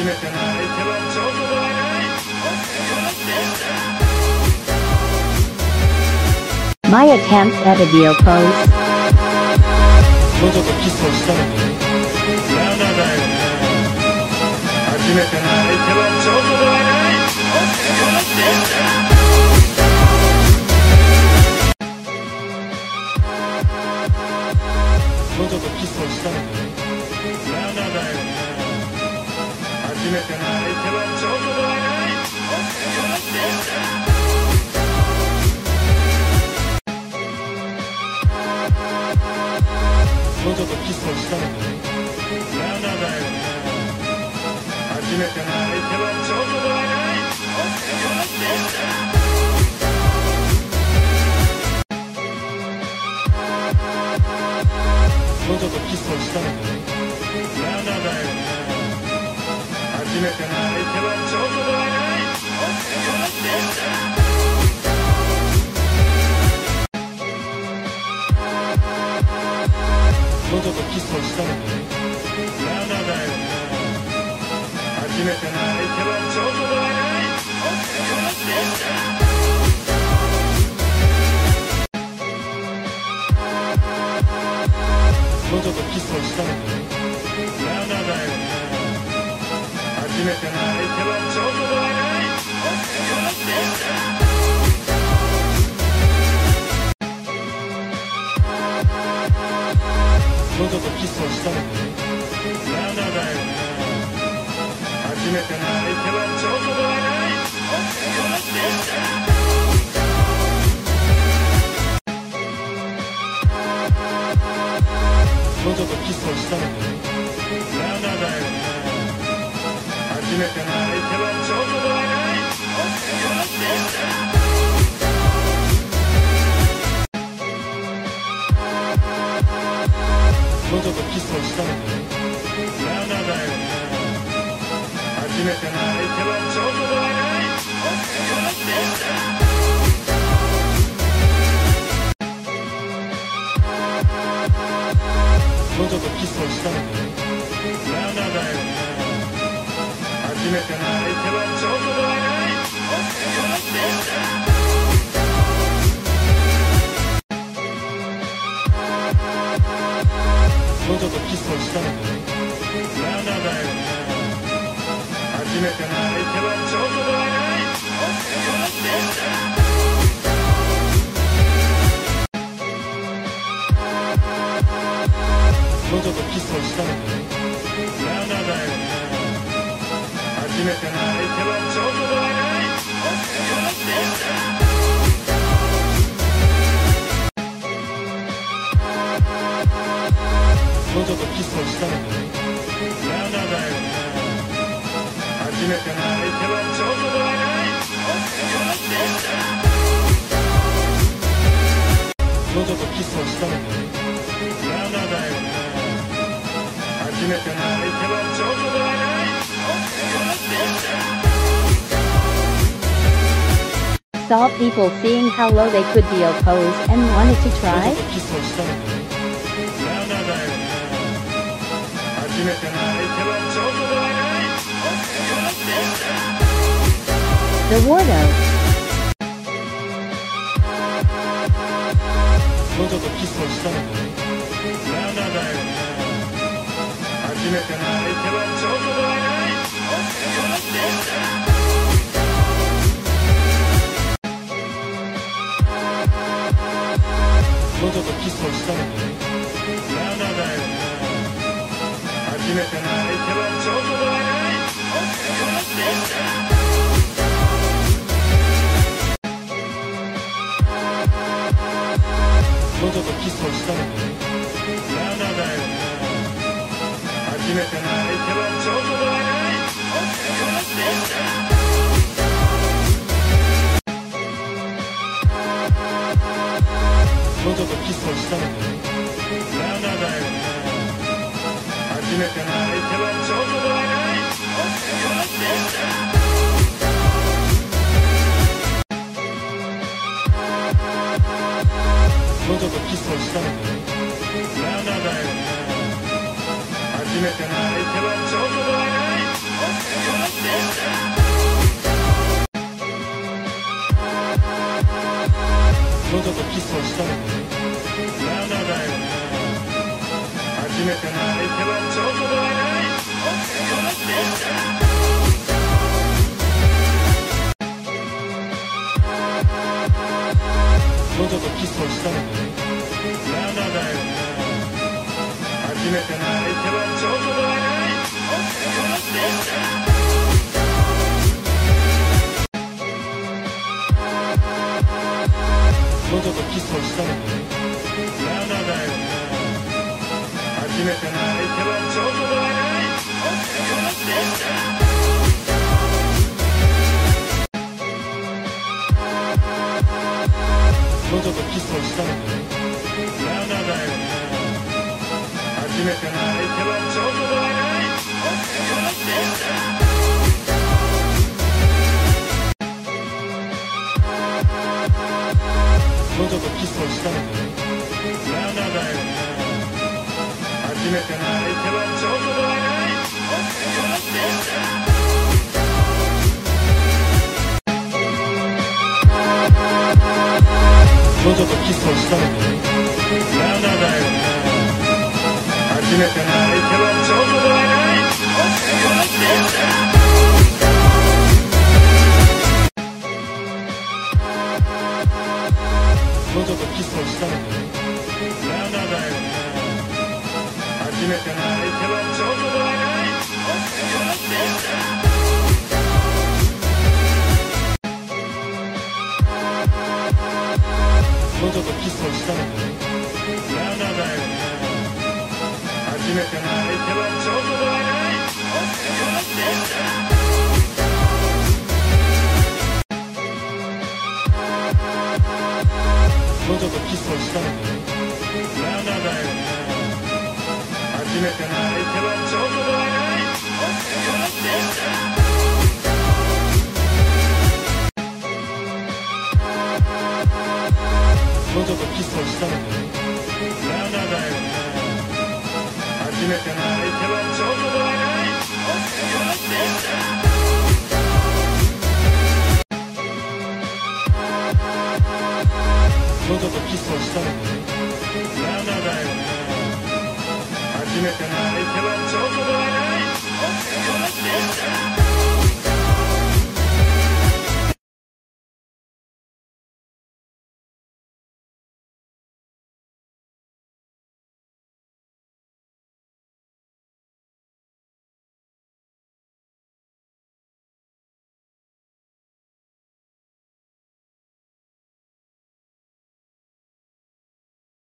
初めての相手はジョジョではない。 My attempts at a Dio pose. ジョジョとキスをしたのに7だよな。初めての相手はジョジョではない。ジョジョとキスをしたのに7だよな。初めての相手はジョジョではない。ジョジョとキスをしたのに7だよな。初めての相手はジョジョではない。ジョジョとキスをしたのに7だよな。初めての相手はジョジョではない。ジョジョとキスをしたのに7だよな。初めての相手はジョジョではない。ジョジョとキスをしたのに7だよな。初めての相手はジョジョではない。ジョジョとキスをしたのに7だよな。初めての相手はジョジョではない。ジョジョとキスをしたのに7だよな。初めての相手はジョジョではない。ジョジョとキスをしたのに7だよな。初めての相手はジョジョではない。ジョジョとキスをしたのに7だよな。初めての相手はジョジョではない。ジョジョとキスをしたのに7だよな。初めての相手はジョジョではない。ジョジョとキスをしたのに7だよな。初めての相手はジョジョではない。ジョジョとキスをしたのに7だよな。初めての相手はジョジョではない。ジョジョとキスをしたのに7だよな。初めての相手はジョジョではない。 Saw people seeing how low they could Dio pose and wanted to ジョジョ try. とキスをしたのに7だよな。初めての相手はジョジョではない。 The Wardo. ジョジョとキスをしたのに7だよな。初めての相手はジョジョではない。ジョジョとキスをしたのに7だよな。初めての相手はジョジョではない。ジョジョとキスをしたのに7だよな。初めての相手はジョジョではない。ジョジョとキスをしたのに7だよな。初めての相手はジョジョではない。ジョジョとキスをしたのに7だよな。初めての相手はジョジョではない。 彼女とキスをしたのかい？まだだよな。初めての相手はジョジョではない。彼女とキスをしたのかい？まだだよな。初めての相手はジョジョではない。彼女とキスをしたのかい？まだだよな。初めての相手はジョジョではない。彼女とキスをしたのかい？まだだよな。初めての相手はジョジョではない。彼女とキスをしたのかい？まだだよな。初めての相手はジョジョではない。彼女とキスをしたのかい？まだだよな。初めての相手はジョジョではない。彼女とキスをしたのかい？まだだよな。初めての相手はジョジョではない。彼女とキスをしたのかい？まだだよな。初めての相手はジョジョではない。彼女とキスをしたのかい？まだだよな。初めての相手はジョジョではない。彼女とキスをしたのかい？まだだよな。初めての相手はジョジョではない。彼女とキスをしたのかい？まだだよな。初めての相手はジョジョではない。